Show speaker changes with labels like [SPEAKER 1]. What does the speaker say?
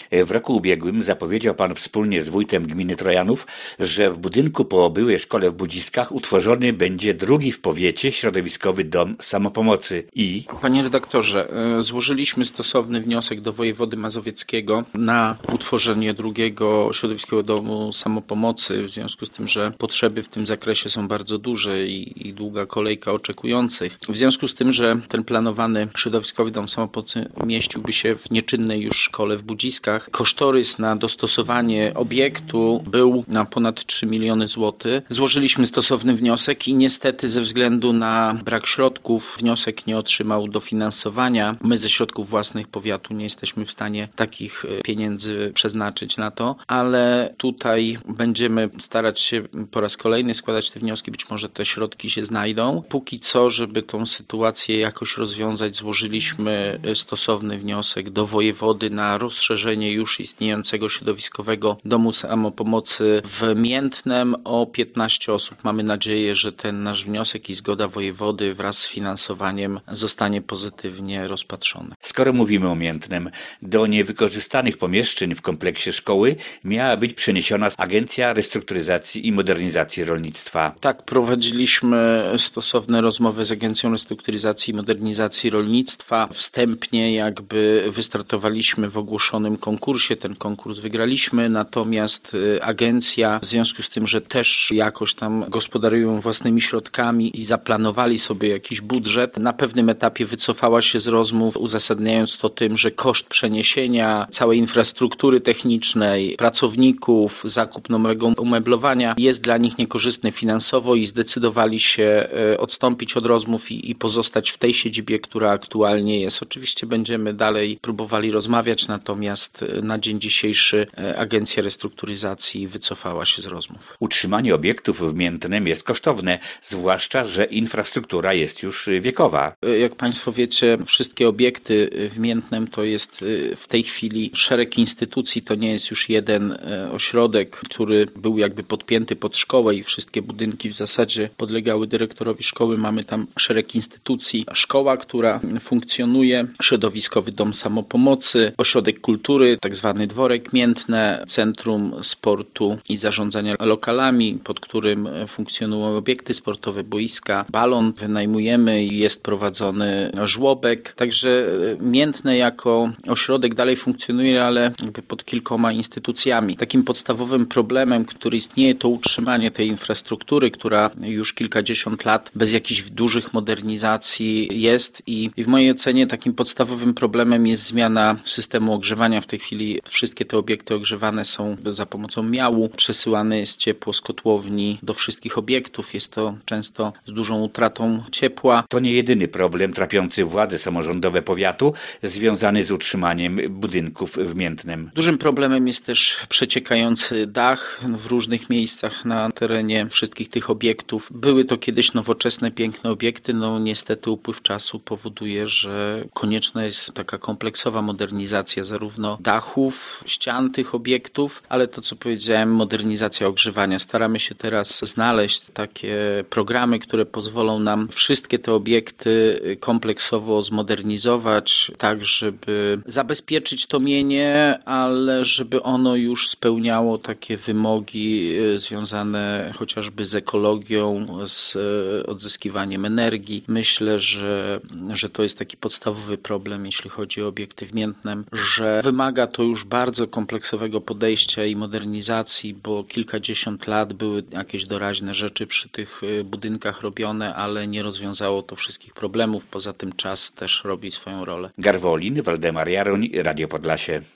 [SPEAKER 1] W roku ubiegłym zapowiedział pan wspólnie z wójtem gminy Trojanów, że w budynku po byłej szkole w Budziskach utworzony będzie drugi w powiecie środowiskowy dom samopomocy i...
[SPEAKER 2] Panie redaktorze, złożyliśmy stosowny wniosek do wojewody mazowieckiego na utworzenie drugiego środowiskowego domu samopomocy, w związku z tym, że potrzeby w tym zakresie są bardzo duże i długa kolejka oczekujących. W związku z tym, że ten planowany środowiskowy dom samopomocy mieściłby się w nieczynnej już szkole w Budziskach, kosztorys na dostosowanie obiektu był na ponad 3 miliony złotych. Złożyliśmy stosowny wniosek i niestety ze względu na brak środków wniosek nie otrzymał dofinansowania. My ze środków własnych powiatu nie jesteśmy w stanie takich pieniędzy przeznaczyć na to, ale tutaj będziemy starać się po raz kolejny składać te wnioski. Być może te środki się znajdą. Póki co, żeby tą sytuację jakoś rozwiązać, złożyliśmy stosowny wniosek do wojewody na rozszerzenie już istniejącego środowiskowego domu samopomocy w Miętnem o 15 osób. Mamy nadzieję, że ten nasz wniosek i zgoda wojewody wraz z finansowaniem zostanie pozytywnie rozpatrzony.
[SPEAKER 1] Skoro mówimy o Miętnem, do niewykorzystanych pomieszczeń w kompleksie szkoły miała być przeniesiona Agencja Restrukturyzacji i Modernizacji Rolnictwa.
[SPEAKER 2] Tak, prowadziliśmy stosowne rozmowy z Agencją Restrukturyzacji i Modernizacji Rolnictwa. Wstępnie jakby wystartowaliśmy w ogłoszonym konkursie. Ten konkurs wygraliśmy, natomiast agencja w związku z tym, że też jakoś tam gospodarują własnymi środkami i zaplanowali sobie jakiś budżet, na pewnym etapie wycofała się z rozmów, uzasadniając to tym, że koszt przeniesienia całej infrastruktury technicznej, pracowników, zakup nowego umeblowania jest dla nich niekorzystny finansowo i zdecydowali się odstąpić od rozmów i pozostać w tej siedzibie, która aktualnie jest. Oczywiście będziemy dalej próbowali rozmawiać, natomiast na dzień dzisiejszy Agencja Restrukturyzacji wycofała się z rozmów.
[SPEAKER 1] Utrzymanie obiektów w Miętnem jest kosztowne, zwłaszcza, że infrastruktura jest już wiekowa.
[SPEAKER 2] Jak Państwo wiecie, wszystkie obiekty w Miętnem to jest w tej chwili szereg instytucji, to nie jest już jeden ośrodek, który był jakby podpięty pod szkołę i wszystkie budynki w zasadzie podlegały dyrektorowi szkoły. Mamy tam szereg instytucji. Szkoła, która funkcjonuje, środowiskowy dom samopomocy, ośrodek kultury, tak zwany dworek Miętne, centrum sportu i zarządzania lokalami, pod którym funkcjonują obiekty sportowe, boiska, balon wynajmujemy i jest prowadzony żłobek. Także Miętne jako ośrodek dalej funkcjonuje, ale jakby pod kilkoma instytucjami. Takim podstawowym problemem, który istnieje, to utrzymanie tej infrastruktury, która już kilkadziesiąt lat bez jakichś dużych modernizacji jest i w mojej ocenie takim podstawowym problemem jest zmiana systemu ogrzewania. W tej chwili wszystkie te obiekty ogrzewane są za pomocą miału. Przesyłane jest ciepło z kotłowni do wszystkich obiektów. Jest to często z dużą utratą ciepła.
[SPEAKER 1] To nie jedyny problem trapiący władze samorządowe powiatu związany z utrzymaniem budynków w Miętnem.
[SPEAKER 2] Dużym problemem jest też przeciekający dach w różnych miejscach na terenie wszystkich tych obiektów. Były to kiedyś nowoczesne, piękne obiekty. Niestety upływ czasu powoduje, że konieczna jest taka kompleksowa modernizacja zarówno dachów, ścian tych obiektów, ale to, co powiedziałem, modernizacja ogrzewania. Staramy się teraz znaleźć takie programy, które pozwolą nam wszystkie te obiekty kompleksowo zmodernizować, tak żeby zabezpieczyć to mienie, ale żeby ono już spełniało takie wymogi związane chociażby z ekologią, z odzyskiwaniem energii. Myślę, że to jest taki podstawowy problem, jeśli chodzi o obiekty w Miętnem, że wymaga to już bardzo kompleksowego podejścia i modernizacji, bo kilkadziesiąt lat były jakieś doraźne rzeczy przy tych budynkach robione, ale nie rozwiązało to wszystkich problemów. Poza tym czas też robi swoją rolę.
[SPEAKER 1] Garwolin, Waldemar Jaroń, Radio Podlasie.